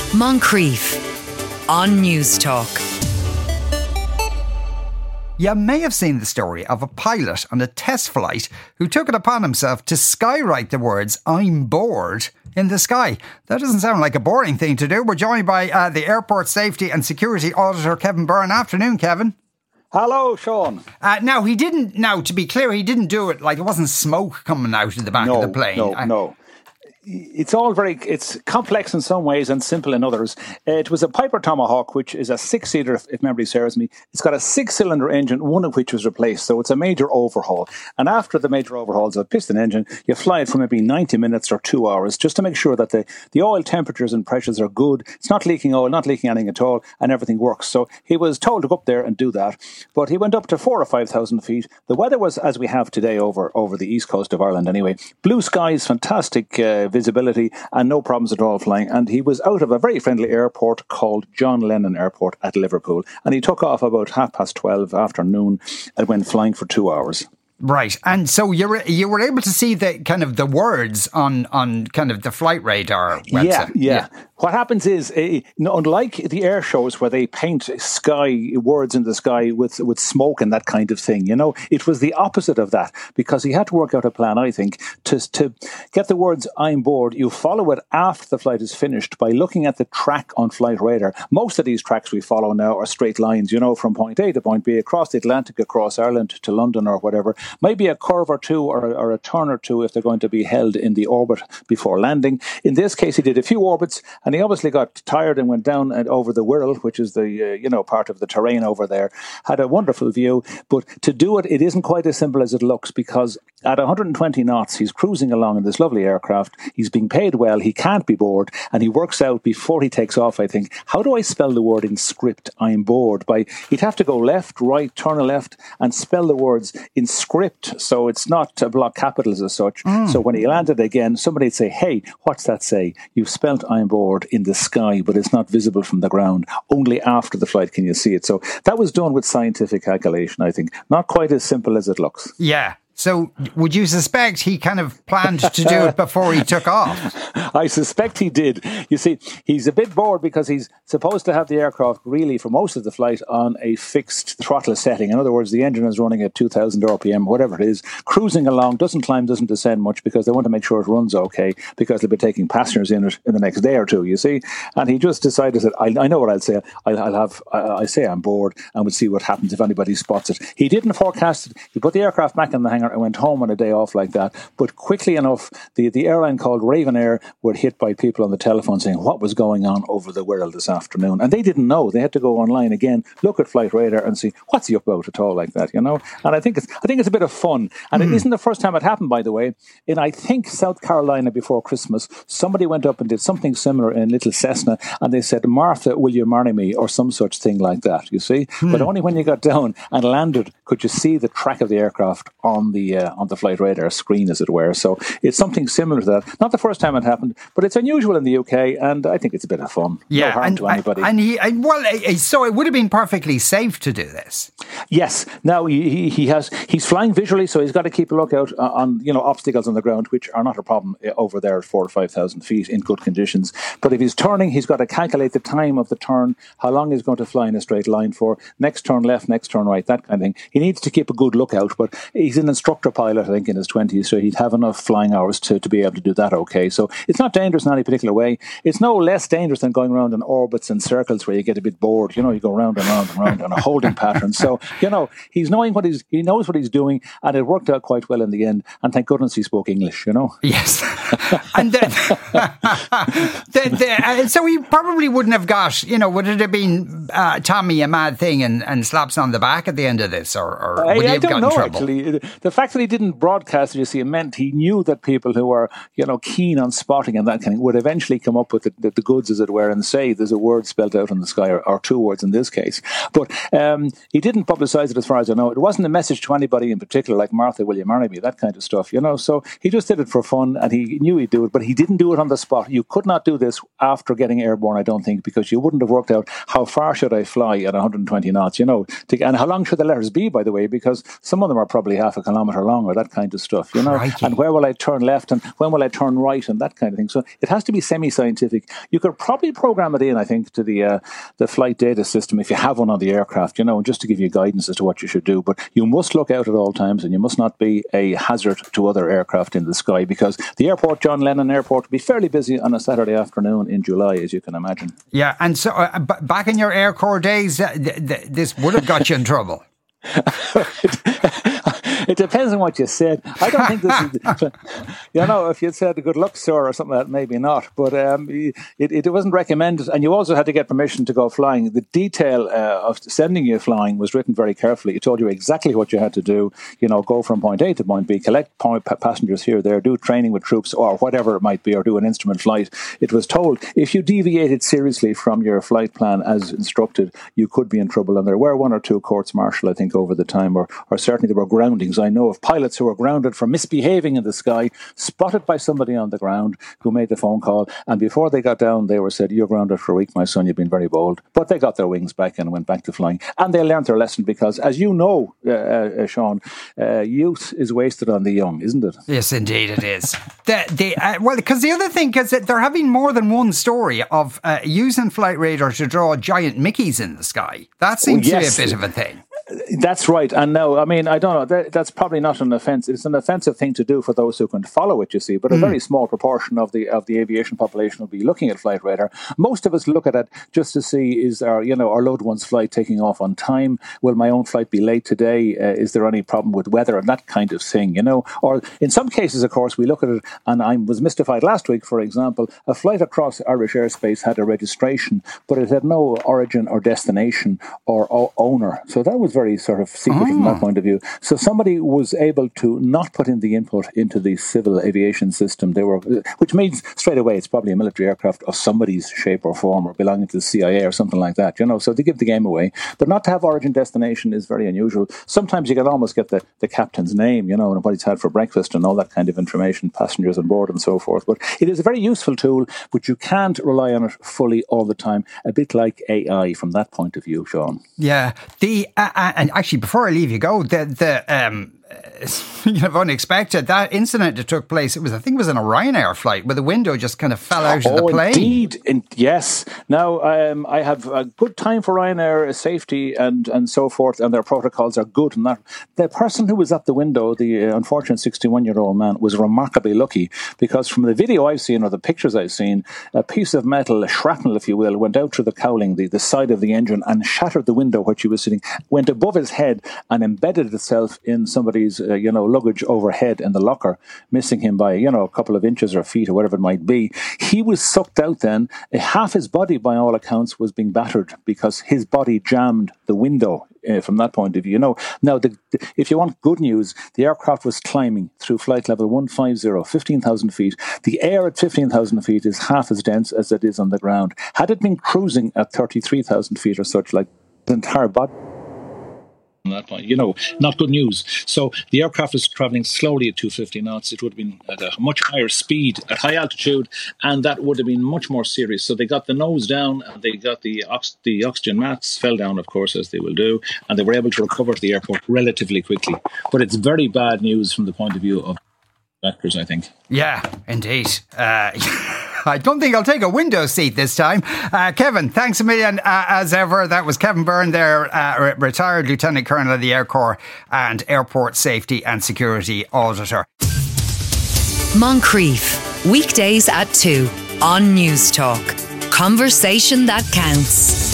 Moncrief on News Talk. You may have seen the story of a pilot on a test flight who took it upon himself to skywrite the words "I'm bored" in the sky. That doesn't sound like a boring thing to do. We're joined by the Airport Safety and Security Auditor, Kevin Byrne. Afternoon, Kevin. Hello, Sean. Now, to be clear, he didn't do it like it wasn't smoke coming out of the back of the plane. No. It's complex in some ways and simple in others. It was a Piper Tomahawk, which is a six-seater, if memory serves me. It's got a six-cylinder engine, one of which was replaced, so it's a major overhaul. And after the major overhauls of a piston engine, you fly it for maybe 90 minutes or 2 hours just to make sure that the oil temperatures and pressures are good. It's not leaking oil, not leaking anything at all, and everything works. So he was told to go up there and do that. But he went up to 4,000 or 5,000 feet. The weather was, as we have today over the east coast of Ireland anyway. Blue skies, fantastic visibility, and no problems at all flying. And he was out of a very friendly airport called John Lennon Airport at Liverpool. And he took off about 12:30 afternoon and went flying for 2 hours. Right, and so you were able to see the kind of the words on kind of the flight radar website. Yeah. What happens is, unlike the air shows where they paint sky words in the sky with smoke and that kind of thing, it was the opposite of that, because he had to work out a plan, I think, to get the words "I'm bored." You follow it after the flight is finished by looking at the track on flight radar. Most of these tracks we follow now are straight lines, from point A to point B, across the Atlantic, across Ireland to London or whatever. Maybe a curve or two or a turn or two if they're going to be held in the orbit before landing. In this case, he did a few orbits, and he obviously got tired and went down and over the Wirral, which is the part of the terrain over there. Had a wonderful view, but to do it isn't quite as simple as it looks, because at 120 knots, he's cruising along in this lovely aircraft. He's being paid well. He can't be bored, and he works out before he takes off, I think, how do I spell the word in script "I'm bored"? He'd have to go left, right, turn a left, and spell the words in script, so it's not block capitals as such. So when he landed again, somebody'd say, "Hey, what's that say? You've spelt 'I'm bored' in the sky, but it's not visible from the ground. Only after the flight can you see it." So that was done with scientific calculation, I think. Not quite as simple as it looks. Yeah. So would you suspect he kind of planned to do it before he took off? I suspect he did. You see, he's a bit bored because he's supposed to have the aircraft really for most of the flight on a fixed throttle setting. In other words, the engine is running at 2,000 RPM, whatever it is, cruising along, doesn't climb, doesn't descend much, because they want to make sure it runs okay, because they'll be taking passengers in it in the next day or two, you see. And he just decided that, I know what I'll say. I say I'm bored, and we'll see what happens if anybody spots it. He didn't forecast it. He put the aircraft back in the hangar and went home on a day off like that. But quickly enough, the airline called Raven Air were hit by people on the telephone saying what was going on over the Wirral this afternoon. And they didn't know. They had to go online again, look at flight radar and see what's he up about at all like that, And I think it's a bit of fun. And it isn't the first time it happened, by the way. In, I think, South Carolina before Christmas, somebody went up and did something similar in Little Cessna, and they said, "Martha, will you marry me?" or some such thing like that, you see. But only when you got down and landed could you see the track of the aircraft on the flight radar screen, as it were. So it's something similar to that. Not the first time it happened, but it's unusual in the UK, and I think it's a bit of fun. Yeah, no harm to anybody. So it would have been perfectly safe to do this. Yes. Now he's flying visually, so he's got to keep a lookout on obstacles on the ground, which are not a problem over there at 4,000 or 5,000 feet in good conditions. But if he's turning, he's got to calculate the time of the turn, how long he's going to fly in a straight line for, next turn left, next turn right, that kind of thing. He needs to keep a good lookout, but he's an instructor pilot, I think, in his 20s, so he'd have enough flying hours to be able to do that okay. So it's not dangerous in any particular way. It's no less dangerous than going around in orbits and circles where you get a bit bored. You go round and round and round on a holding pattern. So, he knows what he's doing, and it worked out quite well in the end. And thank goodness he spoke English, Yes. And then, so he probably wouldn't have got, would it have been Tommy a mad thing and slaps on the back at the end of this, or would he have gotten in trouble? Actually. The fact that he didn't broadcast it, it meant he knew that people who were, keen on spotting and that kind of would eventually come up with the goods, as it were, and say there's a word spelled out in the sky, or two words in this case. But he didn't publicise it, as far as I know. It wasn't a message to anybody in particular, like "Martha, will you marry me?" that kind of stuff, So he just did it for fun, and he knew he'd do it, but he didn't do it on the spot. You could not do this after getting airborne, I don't think, because you wouldn't have worked out how far should I fly at 120 knots, and how long should the letters be, by the way, because some of them are probably half a kilometre kilometre long, or that kind of stuff, you know. Crikey. And where will I turn left, and when will I turn right, and that kind of thing. So it has to be semi-scientific. You could probably program it in, I think, to the flight data system if you have one on the aircraft, you know, just to give you guidance as to what you should do. But you must look out at all times, and you must not be a hazard to other aircraft in the sky, because the airport, John Lennon Airport, will be fairly busy on a Saturday afternoon in July, as you can imagine. Yeah, and so back in your Air Corps days, this would have got you in trouble. It depends on what you said. I don't think this is, you know, if you'd said good luck, sir, or something like that, maybe not. But it wasn't recommended. And you also had to get permission to go flying. The detail of sending you flying was written very carefully. It told you exactly what you had to do. You know, go from point A to point B, collect passengers here, there, do training with troops, or whatever it might be, or do an instrument flight. It was told if you deviated seriously from your flight plan as instructed, you could be in trouble. And there were one or two courts martial, I think, over the time, or certainly there were groundings. I know of pilots who were grounded for misbehaving in the sky, spotted by somebody on the ground who made the phone call, and before they got down, they were said, "You're grounded for a week, my son, you've been very bold." But they got their wings back and went back to flying. And they learned their lesson because, as you know, Sean, youth is wasted on the young, isn't it? Yes, indeed it is. Well, because the other thing is that there have been more than one story of using Flight Radar to draw giant Mickeys in the sky. That seems to be a bit of a thing. That's right. And no, I mean, I don't know. That's probably not an offence. It's an offensive thing to do for those who can follow it, you see. But a very small proportion of the aviation population will be looking at Flight Radar. Most of us look at it just to see, is our loved one's flight taking off on time? Will my own flight be late today? Is there any problem with weather and that kind of thing, you know? Or in some cases, of course, we look at it, and I was mystified last week, for example, a flight across Irish airspace had a registration, but it had no origin or destination or owner. So that was very sort of secret from that point of view. So somebody was able to not put in the input into the civil aviation system. Which means straight away it's probably a military aircraft of somebody's shape or form, or belonging to the CIA or something like that, you know. So they give the game away. But not to have origin destination is very unusual. Sometimes you can almost get the captain's name, you know, and what he's had for breakfast and all that kind of information, passengers on board and so forth. But it is a very useful tool, but you can't rely on it fully all the time. A bit like AI from that point of view, Sean. Yeah. And actually, before I leave you go, unexpected, that incident that took place, I think it was in a Ryanair flight where the window just kind of fell out of the plane. Indeed. Yes. Now, I have a good time for Ryanair safety and so forth, and their protocols are good. And that the person who was at the window, the unfortunate 61-year-old man, was remarkably lucky, because from the video I've seen, or the pictures I've seen, a piece of metal, a shrapnel, if you will, went out through the cowling, the side of the engine, and shattered the window where she was sitting, went above his head and embedded itself in somebody's luggage overhead in the locker, missing him by a couple of inches or feet or whatever it might be. He was sucked out then. Half his body, by all accounts, was being battered because his body jammed the window. From that point of view, Now, if you want good news, the aircraft was climbing through flight level 150, 15,000 feet. The air at 15,000 feet is half as dense as it is on the ground. Had it been cruising at 33,000 feet or such, like the entire body, that point, not good news. So the aircraft was travelling slowly at 250 knots. It would have been at a much higher speed at high altitude, and that would have been much more serious. So they got the nose down, and they got the oxygen masks fell down, of course, as they will do, and they were able to recover at the airport relatively quickly. But it's very bad news from the point of view of actors, I think. Yeah, indeed. I don't think I'll take a window seat this time. Kevin, thanks a million as ever. That was Kevin Byrne there, retired Lieutenant Colonel of the Air Corps and Airport Safety and Security Auditor. Moncrief, weekdays at 2 on News Talk. Conversation that counts.